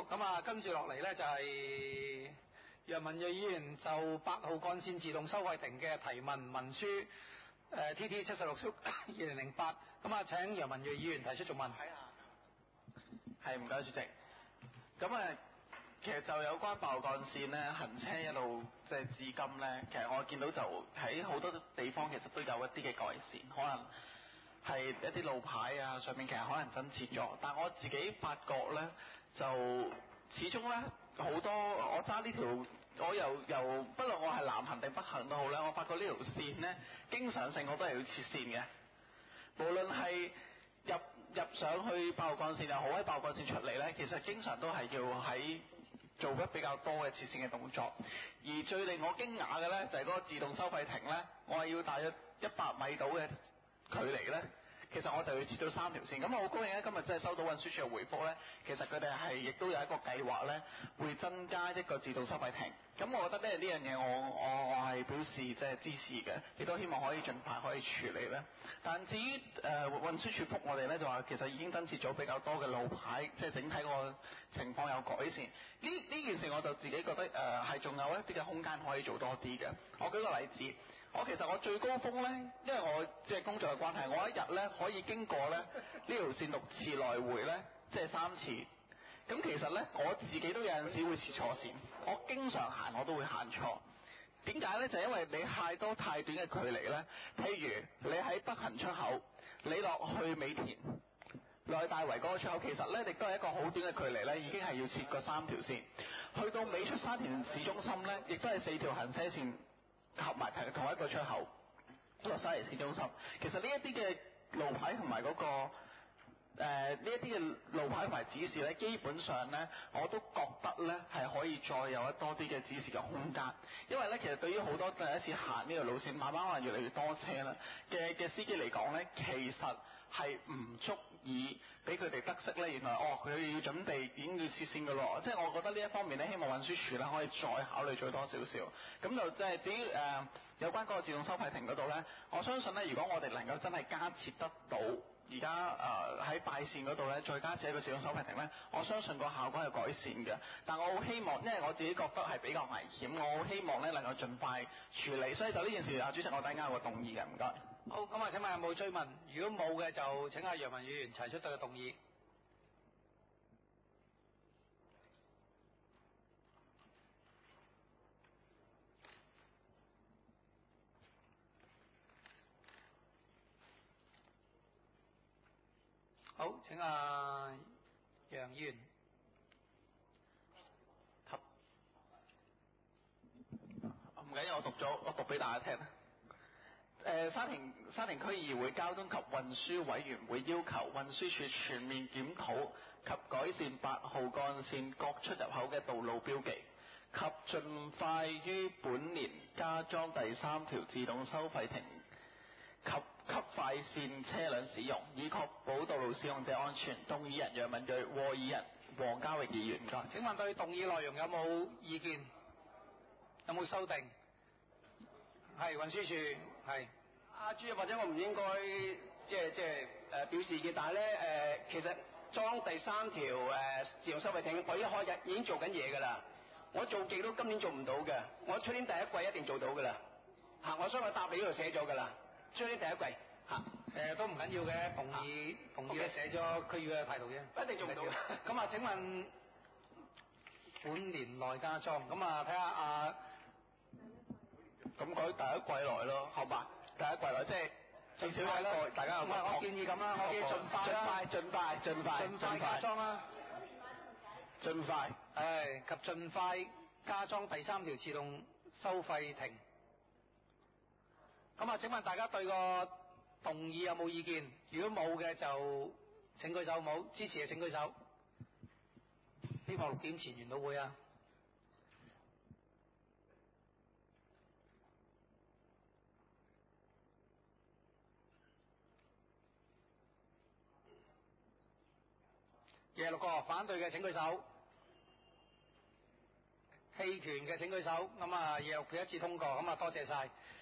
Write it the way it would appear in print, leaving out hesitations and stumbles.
咁啊，跟住落嚟呢，就係楊文睿議員就8號幹線自動收費亭嘅提問文書TT 76/2008，咁啊，請楊文睿議員提出做問。 係，唔該主席。咁啊，其實就有關8號幹線咧行車一路即係至今咧，其實我見到就喺好多地方其實都有一啲嘅改善，可能係一啲路牌啊上面其實可能增設咗，但我自己發覺咧就始終咧好多我揸呢條，我由不論我係南行定北行都好咧，我發覺呢條線咧經常性我都係要切線嘅，無論係入上去8號幹線又好，喺8號幹線出嚟咧，其實經常都係要喺做得比較多嘅切線嘅動作。而最令我驚訝嘅咧就係嗰個自動收費亭咧，我係要大約100米到嘅距離咧，其實我就要切到3條線。咁我好高興咧，今日真係收到運輸署嘅回覆咧，其實佢哋係亦都有一個計劃咧，會增加一個自動收費亭。咁我覺得呢樣嘢我係表示即係支持嘅，亦都希望可以盡快可以處理咧。但至於運輸署覆我哋咧，就話其實已經增設咗比較多嘅路牌，即係整體個情況有改善。呢件事我就自己覺得係仲有一啲嘅空間可以做多啲嘅。我舉個例子，其實我最高峰咧，因為我即係工作嘅關係，我一日咧可以經過咧呢條線6次來回咧，即係3次。咁其實咧，我自己都有陣時會切錯線，我經常行我都會行錯。點解咧？就因為你太多太短嘅距離咧。譬如你喺北行出口，你落去美田、落去大圍嗰個出口，其實咧亦都係一個好短嘅距離咧，已經係要切過3條線。去到尾出沙田市中心咧，亦都係4條行車線合埋同一個出口落沙田市中心。其實呢一啲嘅路牌同埋嗰個呢一啲嘅路牌同埋指示咧，基本上咧，我都覺得咧係可以再有多啲嘅指示嘅空間，因為咧其實對於好多第一次行呢條路線，慢慢可能越嚟越多車啦嘅司機嚟講咧，其實係唔足以俾佢哋得悉咧，原來佢要準備已經要切線嘅咯，即係我覺得呢一方面咧，希望運輸署咧可以再考慮做多少少，咁就即係至於有關嗰個自動收費亭嗰度咧，我相信咧，如果我哋能夠真係加設得到。而家喺快線嗰度咧，再加設一個自動收費亭咧，我相信個效果係改善嘅。但我好希望，因為我自己覺得係比較危險，我好希望咧能夠盡快處理。所以就呢件事，主席我等間有個動議嘅，唔該。 好，咁啊，請問有冇追問？如果冇嘅，就請阿楊文議員提出對嘅動議。好，請阿楊議員。 唔緊要，我讀俾大家聽。沙田區議會交通及運輸委員會要求運輸署全面檢討及改善8號幹線各出入口嘅道路標記，及盡快於本年加裝第3條自動收費亭及給快線車輛使用，以確保道路使用者安全。動議人楊文睿，和議人黃家榮議員。 請問對動議內容有冇意見？有冇修訂？係運輸署係。 主席，或者我唔應該表示意見，但係咧其實裝第3條自動收費亭，我一開日已經做緊嘢㗎啦。我做極都今年做唔到嘅，我出年第一季一定做到㗎啦。我所以我答你呢度寫咗㗎啦。出年第一季都唔緊要嘅，同意咧寫咗區議會嘅態度啫， 一定做唔到。 咁啊，請問本年內加裝，咁啊睇下咁改第一季來咯，好嘛？第一季來即係至少有一個大家有個。 我建議咁啦，我建議盡快啦，盡快加裝啦， 盡快及盡快加裝第3條自動收費亭。咁啊，請問大家對個動議有冇意見？如果冇嘅就請舉手，冇支持嘅請舉手。希望6點前完到會啊！26個，反對嘅請舉手。棄權嘅請舉手。咁啊，26票一致通過，咁啊多謝晒。